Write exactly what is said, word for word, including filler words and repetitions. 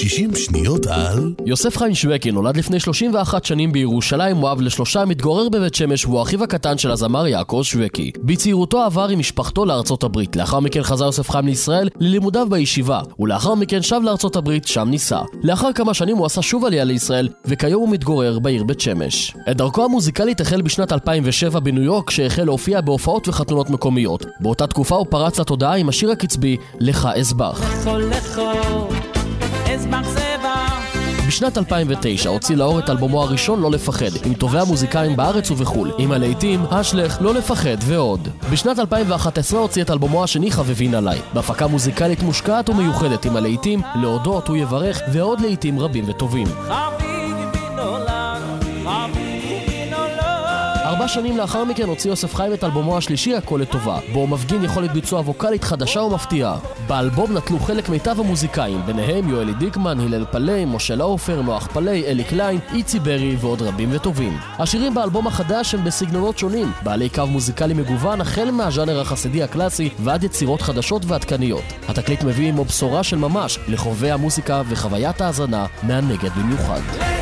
שישים שניות על... יוסף חיים שווקי נולד לפני שלושים ואחת שנים בירושלים, הוא אב לשלושה, מתגורר בבית שמש, והוא אחיו הקטן של הזמר יעקב שווקי. בצעירותו עבר עם משפחתו לארצות הברית. לאחר מכן חזר יוסף חיים לישראל ללימודיו בישיבה, ולאחר מכן שב לארצות הברית, שם ניסה. לאחר כמה שנים הוא עשה שוב עלייה לישראל, וכיום הוא מתגורר בעיר בית שמש. את דרכו המוזיקלית החל בשנת אלפיים ושבע בניו יורק, שהחל להופיע בהופעות וחתונות מקומיות. באותה תקופה הוא פרץ לתודעה עם השיר הקצבי לך אסבך. בשנת אלפיים ותשע הוציא לאור את אלבומו הראשון לא לפחד, עם טובי המוזיקאים בארץ ובחול, עם הלהיטים השלך, לא לפחד ועוד. בשנת אלפיים ואחת עשרה הוציא את אלבומו השני חבבין עליי, בהפקה מוזיקלית מושקעת ומיוחדת עם הלהיטים להודות הוא יברך ועוד להיטים רבים וטובים. ארבע שנים לאחר מכן הוציא יוסף חיים את אלבומו השלישי הכל לטובה, בו הוא מפגין יכולת ביצוע ווקלית חדשה ומפתיעה. באלבום נטלו חלק מיטב המוזיקאים, ביניהם יואלי דיקמן, הלל פלי, משה לאופר, נוח פלי, אלי קליין, איצי ברי ועוד רבים וטובים. השירים באלבום החדש הם בסגנונות שונים, בעלי קו מוזיקלי מגוון החל מהז'אנר החסידי הקלאסי ועד יצירות חדשות ועדכניות. התקליט מביא עמו בשורה של ממש לחובבי המוזיקה וחוויית ההאזנה מהנגד במיוחד.